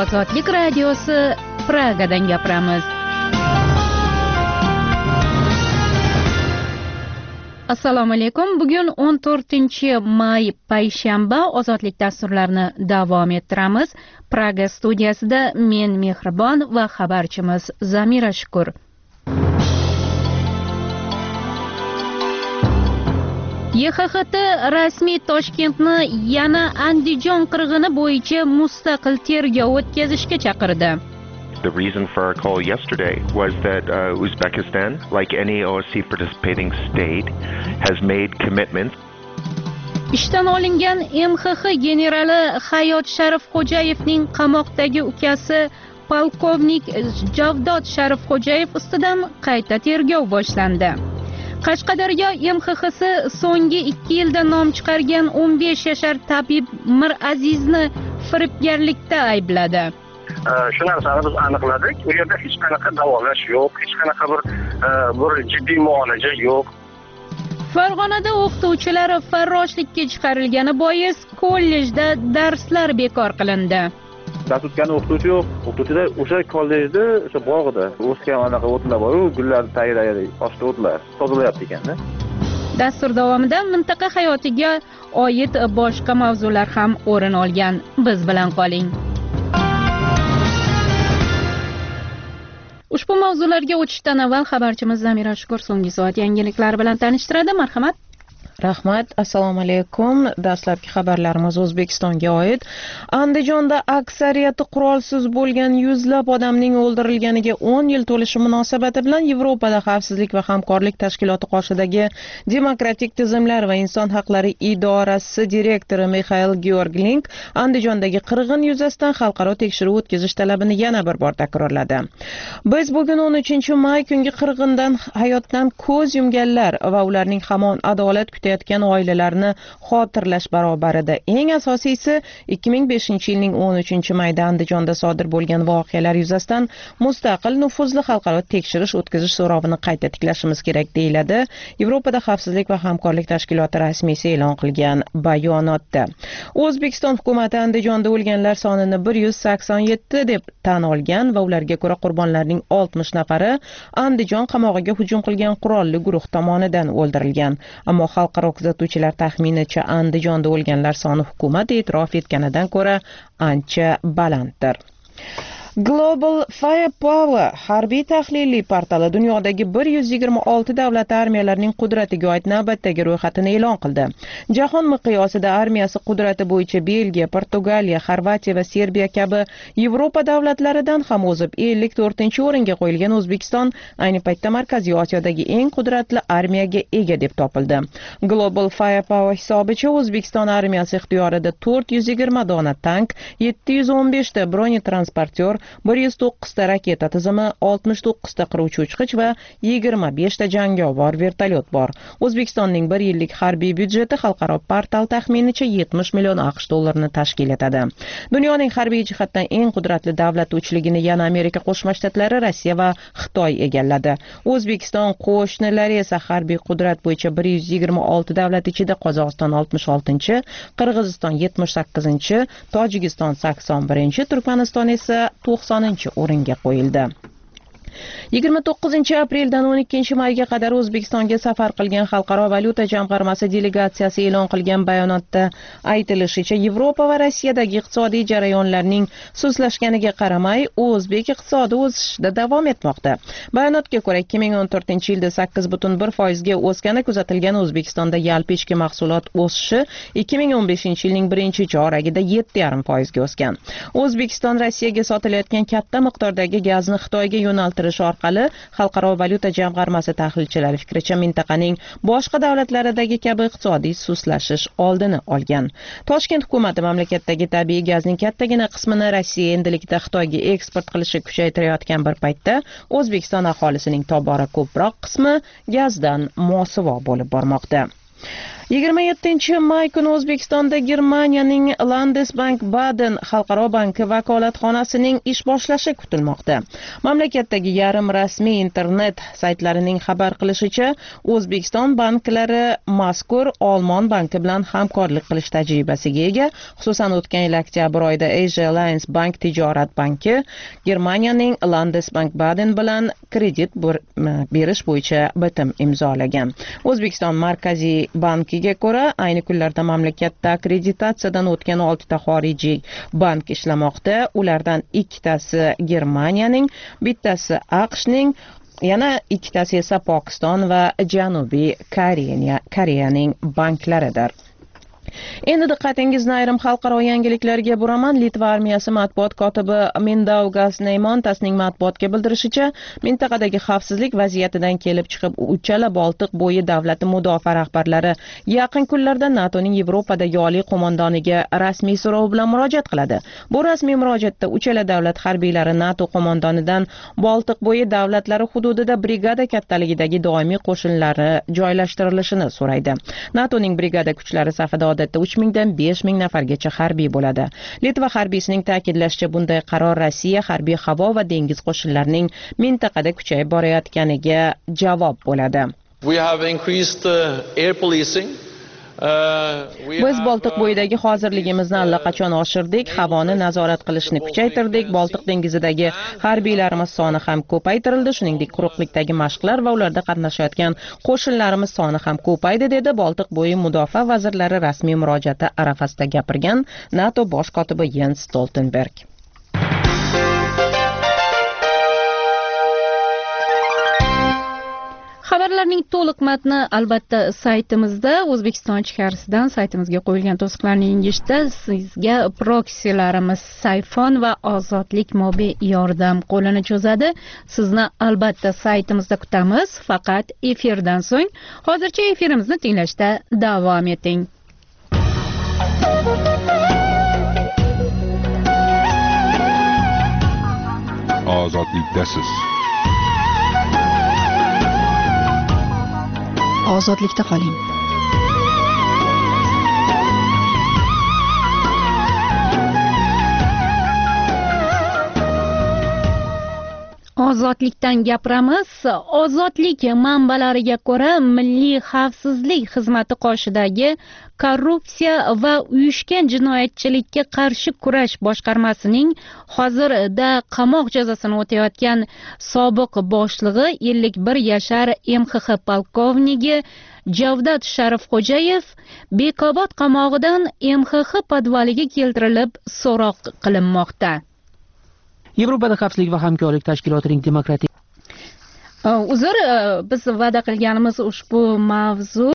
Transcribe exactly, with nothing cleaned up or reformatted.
Ozodlik radiosi Pragadan gapiramiz. Assalomu alaykum. Bugun o'n to'rtinchi may payshanba. Ozodlik dasturlarini davom ettiramiz. Praga studiyasida men Mehribon va xabarchimiz Zamira Shukur. Y X X T rasmiy Toshkentni yana Andijon qirg'ini bo'yicha mustaqil tergov o'tkazishga chaqirdi. The reason for our call yesterday was that uh, Uzbekistan, like any O S C participating state, has made commitments. Ishdan olingan M X X generali Hayot Sharifxo'jayevning qamoqdagi ukasi polkovnik Javdod Sharifxo'jayev ustidan qayta tergov boshlandi. Qashqadaryo M X X'si so'nggi ikki yilda nom chiqargan o'n besh yashar tabib Mirazizni firibgarlikda aybladi. Shu narsani biz aniqladik. U yerda hech qanaqa davolash yo'q, hech qanaqa bir bir jiddiy muolaja yo'q. Farg'onada o'qituvchilar farroshlikka chiqarilgani bois kollejda darslar bekor qilindi. Dars o'tgan o'qituvchi yo'q. O'qituvchida o'sha kollejda, o'sha bog'ida o'sgan anaqa o'tlar bor-ku, gullarni tayyorlaydi, oshda o'tlar tozalayapti ekanda. Dastur davomida mintaqa hayotiga oid boshqa mavzular ham o'rin olgan. Biz bilan qoling. Ushbu mavzularga o'tishdan avval xabarchimiz Zamira Shukur so'nggi soat yangiliklari bilan tanishtiradi. Marhamat. Rahmat. Assalomu alaykum. Dastlabki xabarlarimiz O'zbekistonga oid. Andijonda aksariyati qurolsiz bo'lgan yuzlab odamning o'ldirilganiga o'n yil to'lishi munosabati bilan Yevropada xavfsizlik va hamkorlik tashkiloti qoshidagi demokratik tizimlar va inson haqlari idorasi direktori Mixail Georgling Andijondagi qirg'in yuzasidan xalqaro tekshiruv o'tkazish talabini yana bir bor takrorladi. Biz bugun o'n uchinchi may kungi qirg'indan hayotdan ko'z yumganlar va ularning hamon adolat kutayotgan oilalarni xotirlash barobarida. Eng asosiysi ikki ming beshinchi yilning o'n uchinchi mayda Andijonda sodir bo'lgan voqealar yuzasidan mustaqil nufuzli xalqaro tekshirish o'tkazish so'rovini qayta tiklashimiz kerak deyiladi Yevropada xavfsizlik va hamkorlik tashkiloti rasmiysi e'lon qilgan bayonotda. O'zbekiston hukumati Andijonda o'lganlar sonini bir yuz sakson yetti deb tan olgan va ularga ko'ra qurbonlarning oltmish nafari Andijon qamog'iga hujum qilgan qurolli guruh tomonidan o'ldirilgan. Ammo xalqaro kuzatuvchilar taxminicha Andijonda o'lganlar soni hukumat e'tirof etganidan ko'ra ancha balanddir. Global Firepower harbiy tahliliy portali dunyodagi bir yuz yigirma olti davlat armiyalarining qudratiga oid navbatdagi ro'yxatini e'lon qildi. Jahon miqyosida armiyasi qudrati bo'yicha Belgiya, Portugaliya, Xorvatiya va Serbiya kabi Yevropa davlatlaridan ham o'zib ellik to'rtinchi o'ringa qo'yilgan O'zbekiston ayni paytda Markaziy Osiyodagi eng qudratli armiyaga ega deb topildi. Global Firepower hisobicha O'zbekiston armiyasi ixtiyorida to'rt yuz yigirma dona tank, yetti yuz o'n besh ta bronetransportyor, bir yuz to'qqiz ta raketa tizimi, oltmish to'qqiz ta qiruvchi uchqich va yigirma besh ta jangovar vertolyot bor. O'zbekistonning bir yillik harbiy byudjeti xalqaro portal taxminicha yetmish million AQSh dollarini tashkil etadi. Dunyoning harbiy jihatdan eng qudratli davlat uchligini yana Amerika Qo'shma Shtatlari, Rossiya va Xitoy egalladi. O'zbekiston qo'shnilari esa harbiy qudrat bo'yicha bir yuz yigirma olti davlat ichida Qozog'iston oltmish oltinchi, Qirg'iziston yetmish sakkizinchi, Tojikiston sakson birinchi, Turkmaniston esa to'qsoninchi o'ringa qo'yildi. yigirma to'qqizinchi apreldan o'n ikkinchi mayga qadar O'zbekistonga safar qilgan Xalqaro valyuta jamg'armasi delegatsiyasi e'lon qilgan bayonotda aytilishicha, Yevropa va Rossiyadagi iqtisodiy jarayonlarning sustlashganiga qaramay, o'zbek iqtisodi o'sishda davom etmoqda. Bayonotga ko'ra, ikki ming o'n to'rtinchi yilda sakkiz butun bir foizga o'sgani kuzatilgan O'zbekistonda yalpi ichki mahsulot o'sishi ikki ming o'n beshinchi yilning birinchi choragida yetti yarim foizga o'sgan. O'zbekiston Rossiyaga sotilayotgan katta miqdordagi gazni Xitoyga yo'naltirish orqali Xalqaro valyuta jamg'armasi tahlilchilari fikricha mintaqaning boshqa davlatlaridagi kabi iqtisodiy suslashish oldini olgan. Toshkent hukumati mamlakatdagi tabiiy gazning kattagina qismini Rossiya endilikda Xitoyga eksport qilishi kuchaytirayotgan bir paytda O'zbekiston aholisining tobora ko'proq qismi gazdan mosuvo bo'lib bormoqda. yigirma yettinchi may kuni O'zbekistonda Germaniyaning Landesbank Baden xalqaro banki vakolatxonasining ish boshlashi kutilmoqda. Mamlakatdagi yarim rasmiy internet saytlarining xabar qilishicha, O'zbekiston banklari mazkur Olmon banki bilan hamkorlik qilish tajribasiga ega. Xususan, o'tgan yil oktyabr oyida Asia Alliance Bank tijorat banki Germaniyaning Landesbank Baden bilan kredit berish bo'yicha bitim imzolagan. O'zbekiston Markaziy bankiga ko'ra, ayni kunlarda mamlakatda akkreditatsiyadan o'tgan oltita xorijiy bank ishlamoqda. Ulardan ikkitasi Germaniyaning, bittasi AQShning, yana ikkitasi esa Pokiston va Janubiy Koreya, Koreyaning banklaridir. Endi diqqatingizni ayrim xalqaro yangiliklarga buraman. Litva armiyasi matbuot kotibi Mindaugas Neymontasning matbuotga bildirishicha, mintaqadagi xavfsizlik vaziyatidan kelib chiqib, uchala Boltiq bo'yi davlati mudofaa rahbarlari yaqin kunlarda NATOning Yevropadagi oliy qo'mondoniga rasmiy so'rov bilan murojaat qiladi. Bu rasmiy murojaatda uchala davlat harbiylari NATO qo'mondonidan Boltiq bo'yi davlatlari hududida brigada kattaligidagi doimiy qo'shinlari joylashtirilishini so'raydi. NATOning brigada kuchlari safida odatda uch mingdan besh ming nafargacha harbiy bo'ladi. Litva harbiysining ta'kidlashicha, bunday qaror Rossiya harbiy havo va dengiz qo'shinlarining mintaqada kuchayib borayotganiga javob bo'ladi. We have increased uh, air policing. Biz Boltiq bo'yidagi hozirligimizni allaqachon oshirdik, havoni nazorat qilishni kuchaytirdik, Boltiq dengizidagi harbiylarimiz soni ham ko'paytirildi, shuningdek quruqlikdagi mashqlar va ularda qatnashayotgan qo'shinlarimiz soni ham ko'paydi, dedi Boltiq bo'yi mudofaa vazirlari rasmiy murojaati arafasida gapirgan NATO bosh kotibi Jens Stoltenberg. Xabarlarning to'liq matni albatta saytimizda, O'zbekiston ichkarisidan saytimizga qo'yilgan to'siqlarni yengishda sizga proksilarimiz Sayfon va Ozodlik mobil yordam qo'lini cho'zadi. Sizni albatta saytimizda kutamiz, faqat efirdan so'ng. Hozircha efirimizni tinglashda davom eting. Ozodlikdasiz. Ozodlikda qoling. Ozodlikdan gapiramiz. Ozodlik manbalariga ko'ra, Milliy xavfsizlik xizmati qoshidagi korrupsiya va uyushgan jinoyatchilikka qarshi kurash boshqarmasining hozirda qamoq jazosini o'tayotgan sobiq boshlig'i ellik bir yashar M X X polkovnigi Javdod Sharifxo'jayev Bekobod qamog'idan M X X podvaliga keltirilib so'roq qilinmoqda. Yevropada xavfsizlik va hamkorlik tashkilotining demokratik uzr, biz va'da qilganimiz ushbu mavzu